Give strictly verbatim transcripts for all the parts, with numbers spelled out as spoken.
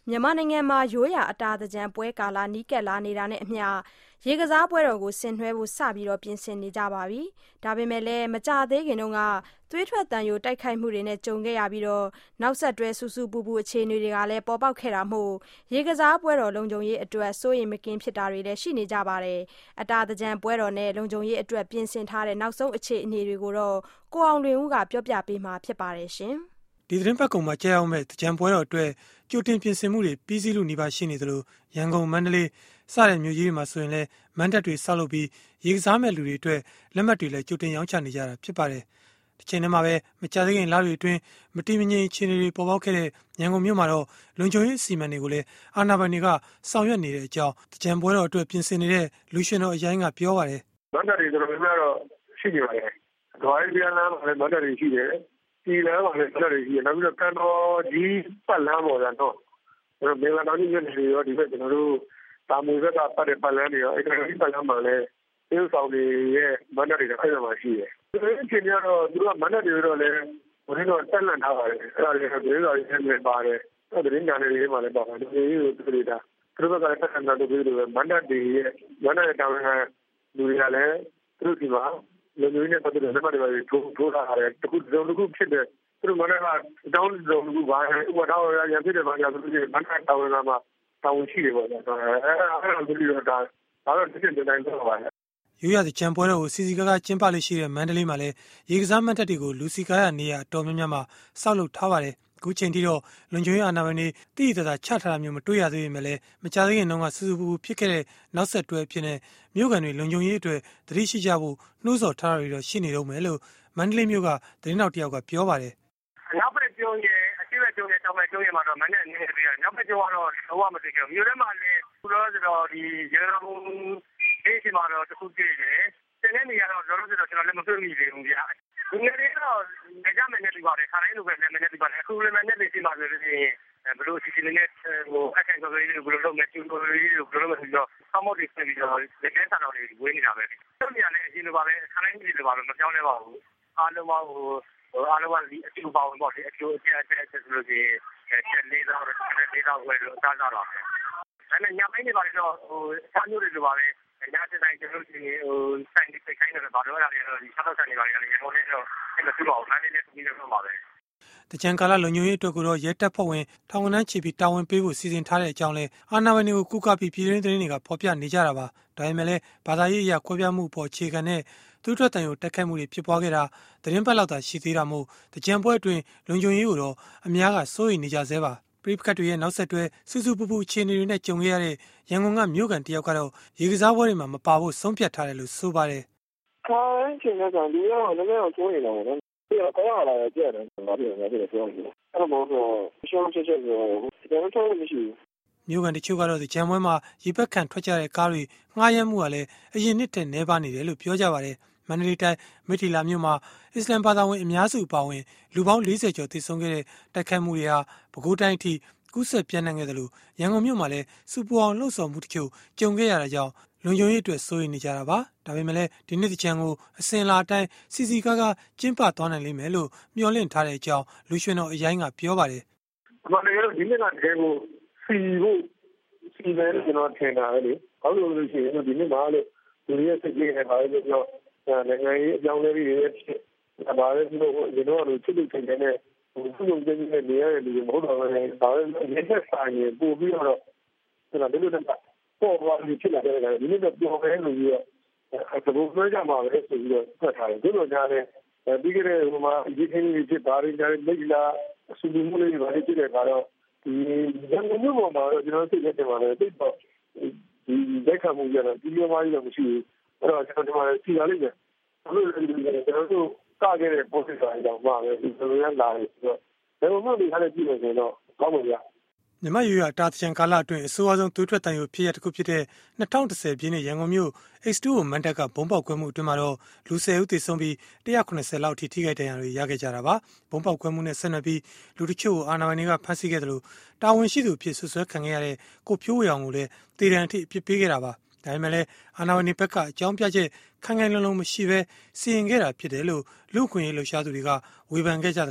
မြန်မာနိုင်ငံမှာရိုးရာအတာသင်္ကြန်ပွဲကာလနီးကပ်လာနေတာနဲ့အမျှရေကစားပွဲတော်ကိုဆင်နွှဲဖို့စပြီးပြင်ဆင်နေကြပါပြီ။ဒါပေမဲ့လည်းမကြာသေးခင်တုန်းကသွေးထွက်သံယိုတိုက်ခိုက်မှုတွေနဲ့ကြုံခဲ့ရပြီးနောက်ဆက်တွဲဆူဆူပူပူအခြေအနေတွေကလည်းပေါ်ပေါက်ခဲ့တာမို့ရေကစားပွဲတော်လုံခြုံရေးအတွက်စိုးရိမ်မကင်းဖြစ်တာတွေလည်းရှိနေကြပါတယ်။အတာသင်္ကြန်ပွဲတော်နဲ့လုံခြုံရေးအတွက်ပြင်ဆင်ထားတဲ့နောက်ဆုံးအခြေအနေတွေကိုတော့ကိုအောင်လွင်ဦးကပြောပြပေးမှာဖြစ်ပါတယ်ရှင်။ဒီသတင်းပတ်ကုန်မှာကြာရောက်မဲ့သင်္ကြန်ပွဲတော်အတွက်ကြိုတင်ပြင်ဆင်မှုတွေပြီးစီးလို့နေပါရှိနေသလိုရန်ကုန်မန္တလေးစတဲ့မြို့ကြီးတွေမှာဆိုရင်လည်းမန်းတပ်တွေဆောက်လုပ်ပြီးရေကစားမဲ့လူတွေအတွက်လက်မှတ်တွေလည်းကြိုတင်ရောင်းချနေကြတာဖြစ်ပါတယ်။ဒီချိန်ထဲမှာပဲမကြာသေးခင်လတွေအတွင်းမတိမငြိမ်အခြေအနေတွေပေါ်ပေါက်ခဲ့တဲ့ရန်ကုန်မြို့မှာတော့လုံခြုံရေးအစီအမံတွေကိုလည်းအာဏာပိုင်တွေကဆောင်ရွက်နေတဲ့အကြောင်းသင်္ကြန်ပွဲတော်အတွက်ပြင်ဆင်နေတဲ့လူရှင်တော်အရိုင်းကပြောပါတယ်။မန်းတပ်တွေတော်တော်များများတော့ရှိနေပါတယ်။ဒွိုင်းပြန်လာမှလည်းမန်းတပ်တွေရှိတယ်။ဒီလမ်းမှာလည်းမန်းတပ်တွေရှိတယ်။နောက်ပြီးတော့ကန်တော်ကြီးပတ်လမ်းပေါ်ကတော့မင်္ဂလာတောင်ကြီးမြို့နယ်တွေရောဒီဘက်ကျွန်တော်တို့တာမွေဘက်ကပတ်တဲ့ပတ်လမ်းတွေရောအဲ့ဒါကြီးပတ်လမ်းမှာလည်းသေဆောင်တွေရဲ့မန္တလေးကအဲ့ဒါမှရှိတယ်။ဒီအချိန်ကတော့သူကမန္တလေးတော့လည်းဘယ်တော့တက်လန့်ထားပါတယ်။အဲ့ဒါလည်းဒေသတော်ကြီးနဲ့ပါတယ်။အဲ့ဒါရင်းကနေလေးမှလည်းပါတယ်။ဒီလိုသူတွေကသူတို့ကလည်းတက်လန့်တာတို့ပြီးတော့မန္တလေးရဲ့မန္တလေးတောင်ကလူတွေကလည်းသူတို့ဒီမှာလူမျိုးနဲ့ပတ်သက်တဲ့လက်မှတ်တွေထိုးထိုးထားတယ်။တခုတစ်ခုဖြစ်တဲ့သူတို့မန္တလေးကတောင်းစုံကူပါဥပဒေတော်ရရဖြစ်တယ်မှာဆိုလို့မန္တလေးတောင်ကမှာတောင်းရှိတယ်ပေါ့နော်အဲအဲ့ဒါကိုဒီလိုဒါဒါတော့တစ်ချက်တိုင်းတော့ပါလေရိုးရာသင်္ကြန်ပွဲတော်ကိုစီစီကားကားကျင်းပလေးရှိတဲ့မန္တလေးမှာလည်းရေကစားမှတ်တပ်တွေကိုလူစီကားရနေရအတော်များများမှာစောက်လုပ်ထားပါတယ်အခုချိန်ထိတော့လွန်ကျွေးအာဏာပိုင်တွေတိတိကျကျချထားတာမျိုးမတွေ့ရသေးပေမဲ့လည်းမကြာသေးခင်တုန်းကစူးစူးပူပူဖြစ်ခဲ့တဲ့နောက်ဆက်တွဲဖြစ်တဲ့မြို့ကန်တွေလွန်ကျွေးအတွက်သတိရှိကြဖို့နှိုးဆော်ထားတာတွေတော့ရှိနေတော့မယ်လို့မန္တလေးမြို့ကသတင်းတော်တယောက်ကပြောပါတယ်နောက်ပဲကျုံရဲ့အရှိပဲကျုံရဲ့တောင်ပဲကျုံရဲ့မှာတော့မနေ့အနေနဲ့ပြရနောက်ပဲကျုံကတော့တော့မသိကြဘူးမြို့ထဲမှာလည်းသူတို့ဆိုတော့ဒီရေရောအေးစီမှာတော့တခုကြည့်တယ်တနေ့နေရတော့တော့ဆိုတော့ကျွန်တော်လည်းမတွေ့မိသေးဘူးဗျာဒီနေ့တော့ကြမ်းမယ်နဲ့ဒီပါတယ်ခါတိုင်းလိုပဲလည်းမယ်နဲ့ဒီပါတယ်အခုလည်းမယ်နဲ့ဒီမှာဆိုလို့ရှိရင်ဘလို့စီစီနဲ့ဟိုအခက်အခဲတွေဘလို့လုပ်မယ်ကျူလို့ဘလို့လုပ်မယ်ဆိုတော့ဆောင်းမောက်တွေပြင်ပြီးတော့လက်ကျန်းစာတော်တွေဝေးနေတာပဲသူတို့နေရာလည်းအရင်လိုပါပဲခါတိုင်းလိုပါပဲမပြောင်းလဲပါဘူးအားလုံးပါဟိုအားလုံးကအကျိုးပေါင်းပေါ့ဒီအကျိုးအကျက်အကျက်ဆိုလို့ရှိရင်ချက်လေးတော့လေးတော့ဝယ်လို့စားကြတော့တယ်ဒါနဲ့ညပိုင်းတွေပါတော့ဟိုစားမျိုးတွေလိုပါပဲညတဲ့တိုင်းကျလို့ရှိရင်ဟိုဆိုင်တွေခိုင်းတယ်ဘာလို့လဲဆိုတော့ဒီစားတော့ဆိုင်တွေပါရတယ်ရေပေါ်နေတော့အဲ့လိုသူ့ပါဘာလေးနဲ့ပြီးတော့ပါပဲတကြံကာလလုံခြုံရေးအတွက်ကိုတော့ရဲတပ်ဖွဲ့ဝင်ထောင်ဝန်ထမ်းချီပြီးတာဝန်ပေးဖို့စီစဉ်ထားတဲ့အကြောင်းလဲအာဏာပိုင်တွေကိုကူကပြီးပြည်တွင်းသတင်းတွေကဖော်ပြနေကြတာပါဒါပေမဲ့လည်းဘာသာရေးအရာခွဲပြားမှုပေါ်အခြေခံတဲ့သူ့ထွက်တန်ကိုတက်ခတ်မှုတွေဖြစ်ပွားခဲ့တာသတင်းပတ်လောက်သာရှိသေးတာမို့တကြံပွဲအတွင်းလုံခြုံရေးကိုတော့အများကစိုးရိမ်နေကြဆဲပါပရိပခတ်တွေရဲ့နောက်ဆက်တွဲစူးစူးပူပူအခြေအနေတွေနဲ့ကြုံခဲ့ရတဲ့ရန်ကုန်ကမြို့ကန်တယောက်ကတော့ရေကစားပွဲတွေမှာမပါဖို့ဆုံးဖြတ်ထားတယ်လို့ဆိုပါတယ်။ခိုင်းချင်တဲ့ကံဒီရောလည်းလည်းကျိုးနေတာပေါ့နော်။ဒီတော့ကောင်းလာတယ်ကြည့်တယ်ဘာဖြစ်လဲလဲပြောနေတယ်။အဲ့တော့တော့ရှောင်းချက်ချက်ကိုကျွန်တော်တို့မရှိဘူး။မြို့ကန်တချို့ကတော့ဒီဂျမ်ပွဲမှာရေပက်ခံထွက်ကြတဲ့ကားတွေငှားရမ်းမှုကလည်းအရင်နှစ်တည်းနှဲပါနေတယ်လို့ပြောကြပါတယ်။မန္တလေးတိုင်းမိထီလာမြို့မှာအစ္စလမ်ဘာသာဝင်အများစုပါဝင်လူပေါင်း၄၀ကျော်တည်ဆုံခဲ့တဲ့တိုက်ခိုက်မှုတွေဟာပဲခူးတိုင်းအထိကူးစက်ပြန့်နှံ့ခဲ့တယ်လို့ရန်ကုန်မြို့မှာလည်းစူပူအောင်လှုပ်ဆောင်မှုတချို့ကြုံခဲ့ရတာကြောင့်လုံခြုံရေးအတွက်စိုးရိမ်နေကြတာပါဒါပေမဲ့လည်းဒီနှစ်တကြံကိုအစင်လာအတိုင်းစီစီကားကားကျင်းပသွားနိုင်လိမ့်မယ်လို့မျှော်လင့်ထားတဲ့အကြောင်းလူရွှေတော်အရိုင်းကပြောပါတယ်ဒီမှာလည်းဒီနေ့ကတကယ်ကိုစီဖို့စီမယ်လို့ကျွန်တော်ထင်တာပဲလေဘာလို့လဲဆိုရင်ဒီနေ့မှာလို့ဒီနေ့စိတ်ကြီးနေပါလေဆိုတော့နိုင်ငံရေးအကြောင်းလေးတွေဖြစ်ဒါလည်းဒီလိုဒီလိုလိုချစ်လို့ခင်တဲ့ဟိုသူ့လုံးချင်းနဲ့နေရတဲ့လူတွေမဟုတ်တော့ဘူးလေဒါလည်းလက်ဆက်ဆိုင်ရင်ပို့ပြီးတော့ကျွန်တော်ဒီလိုနဲ့ပေါ်သွားပြီးဖြစ်လာတဲ့ကဒီနေ့တော့ပြောမယ်လို့ပြီးတော့အဲဒါကိုပြောကြမှာပဲဆိုပြီးတော့ဖတ်ထားတယ်ဒီလိုကြားတဲ့ပြီးကြတဲ့ဟိုမှာဒီခင်းကြီးဖြစ်ပါရင်ကြားလက်လာအစူမှုလေးတွေဖြစ်တဲ့ကတော့ဒီရန်ကုန်မြို့မှာတော့ကျွန်တော်သိတဲ့မှာလည်းတိတ်တော့ဒီလက်ခံမှုရတော့ဒီလိုမှလည်းမရှိဘူးအဲ့တော့ကျွန်တော်ဒီမှာစီလာလိုက်တယ်အဲ့လိုလည်းကျွန်တော်တို့ကခဲ့တဲ့ process အကြောင်းပါပဲဒီလိုရလာတယ်ဆိုတော့ဘယ်လိုမှမထားတဲ့ကြည့်နေဆိုတော့ကောင်းပါရဲ့မြမယူရတာတချန်ကာလအတွင်းအဆိုအဆုံးသွေးထွက်တန်ရုပ်ဖြစ်ရတစ်ခုဖြစ်တဲ့၂၀၁၀ပြည့်နှစ်ရန်ကုန်မြို့ X တူ ကိုမန်တက်ကဘုံပေါက်ကွဲမှုအတွင်းမှာတော့လူ၁၀ဦးသေဆုံးပြီး၁၇၀လောက်အထိထိခိုက်ဒဏ်ရာတွေရခဲ့ကြတာပါဘုံပေါက်ကွဲမှုနဲ့ဆက်နွယ်ပြီးလူတချို့ကိုအာဏာပိုင်တွေကဖမ်းဆီးခဲ့တယ်လို့တာဝန်ရှိသူဖြစ်ဆွဆွဲခံခဲ့ရတဲ့ကိုဖြိုးဝေအောင်ကိုလည်းတေတံအထိအပြစ်ပေးခဲ့တာပါဒါပေမဲ့လည်းအာဏာပိုင်တွေဘက်ကအကြောင်းပြချက်ခိုင်ခိုင်လုံလုံမရှိဘဲစီရင်ခဲ့တာဖြစ်တယ်လို့လူ့အခွင့်အရေးလှုပ်ရှားသူတွေကဝေဖန်ခဲ့ကြတယ်လို့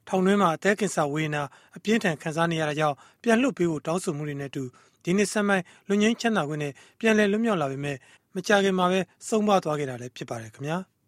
ထောင်တွင်းမှာအသက်ကင်ဆာဝေဒနာအပြင်းထန်ခံစားနေရတာကြောင့်ပြန်လွှတ်ပေးဖို့တောင်းဆိုမှုတွေနဲ့အတူဒီနှစ်ဆန်းပိုင်းလွတ်ငြိမ်းချမ်းသာခွင့်နဲ့ပြန်လည်လွတ်မြောက်လာပေမဲ့မကြာခင်မှာပဲဆုံးမသွားခဲ့တာလည်းဖြစ်ပါတယ်ခင်ဗျာ။